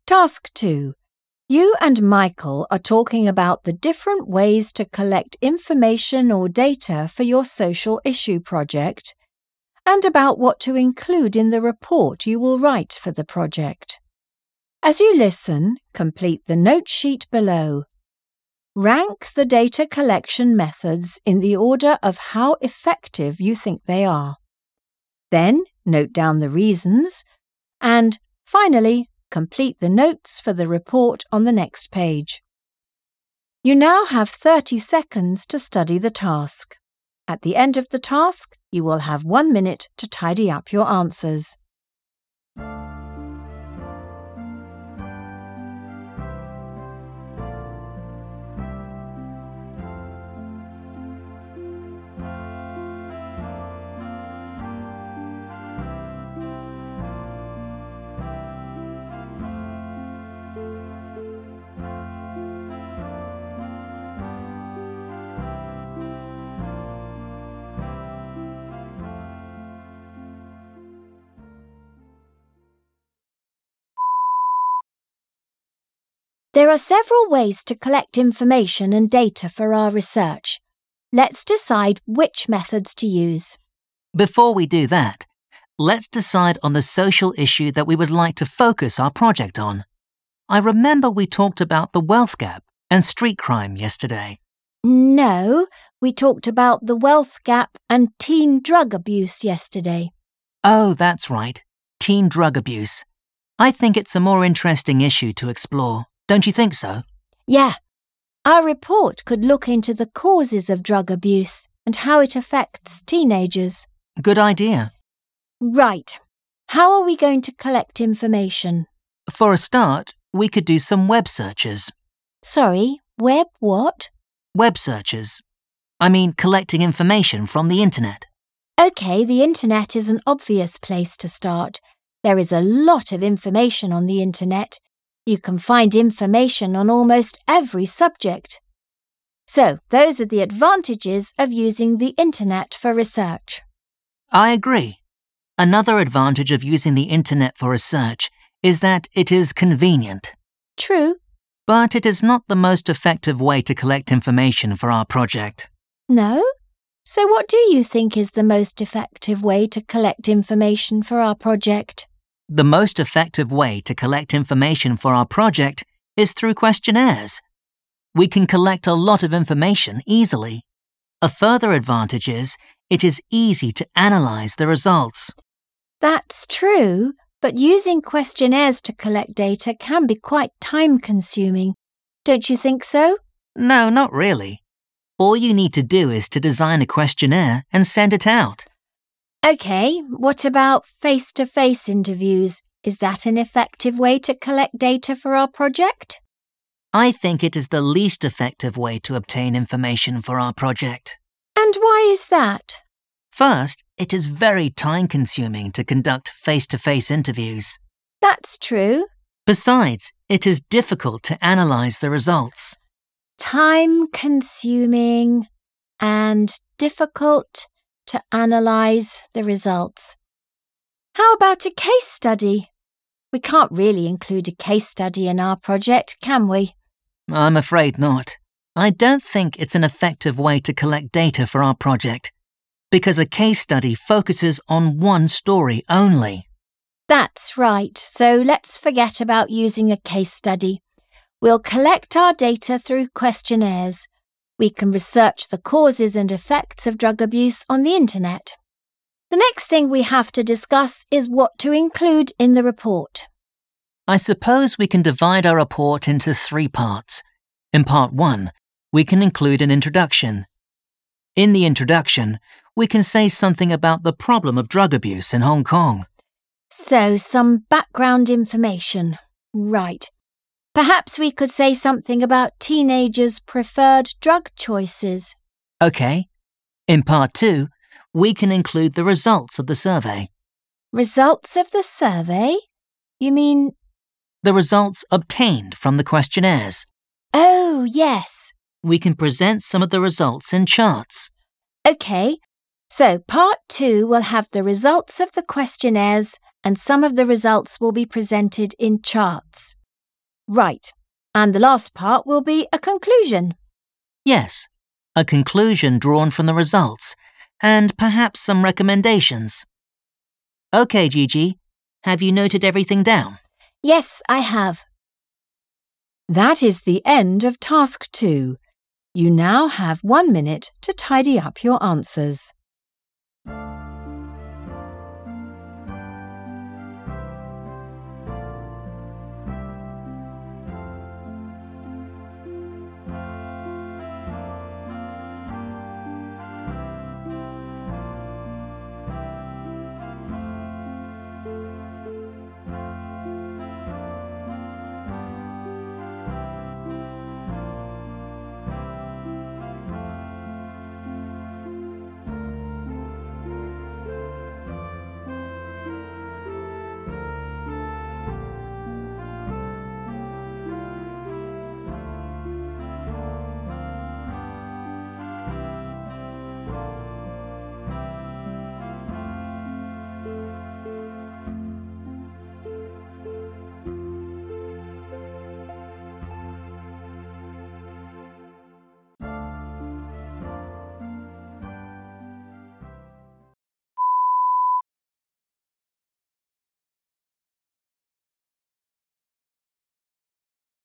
Task 2. You and Michael are talking about the different ways to collect information or data for your social issue project and about what to include in the report you will write for the project. As you listen, complete the note sheet below. Rank the data collection methods in the order of how effective you think they are. Then note down the reasons and, finally, complete the notes for the report on the next page. You now have 30 seconds to study the task. At the end of the task, you will have 1 minute to tidy up your answers. There are several ways to collect information and data for our research. Let's decide which methods to use. Before we do that, let's decide on the social issue that we would like to focus our project on. I remember we talked about the wealth gap and street crime yesterday. No, we talked about the wealth gap and teen drug abuse yesterday. Oh, that's right. Teen drug abuse. I think it's a more interesting issue to explore. Don't you think so? Yeah. Our report could look into the causes of drug abuse and how it affects teenagers. Good idea. Right. How are we going to collect information? For a start, we could do some web searches. Sorry, web what? Web searches. I mean collecting information from the internet. OK, the internet is an obvious place to start. There is a lot of information on the internet. You can find information on almost every subject. So, those are the advantages of using the internet for research. I agree. Another advantage of using the internet for research is that it is convenient. True. But it is not the most effective way to collect information for our project. No? So what do you think is the most effective way to collect information for our project? The most effective way to collect information for our project is through questionnaires. We can collect a lot of information easily. A further advantage is it is easy to analyze the results. That's true, but using questionnaires to collect data can be quite time-consuming. Don't you think so? No, not really. All you need to do is to design a questionnaire and send it out. OK, what about face-to-face interviews? Is that an effective way to collect data for our project? I think it is the least effective way to obtain information for our project. And why is that? First, it is very time-consuming to conduct face-to-face interviews. That's true. Besides, it is difficult to analyze the results. Time-consuming and difficult to analyze the results. How about a case study? We can't really include a case study in our project, can we? I'm afraid not. I don't think it's an effective way to collect data for our project, because a case study focuses on one story only. That's right, so let's forget about using a case study. We'll collect our data through questionnaires. We can research the causes and effects of drug abuse on the internet. The next thing we have to discuss is what to include in the report. I suppose we can divide our report into 3 parts. In part 1, we can include an introduction. In the introduction, we can say something about the problem of drug abuse in Hong Kong. So, some background information. Right. Perhaps we could say something about teenagers' preferred drug choices. OK. In part 2, we can include the results of the survey. Results of the survey? You mean... The results obtained from the questionnaires. Oh, yes. We can present some of the results in charts. OK. So, part 2 will have the results of the questionnaires and some of the results will be presented in charts. Right. And the last part will be a conclusion. Yes, a conclusion drawn from the results, and perhaps some recommendations. OK, Gigi, have you noted everything down? Yes, I have. That is the end of task 2. You now have 1 minute to tidy up your answers.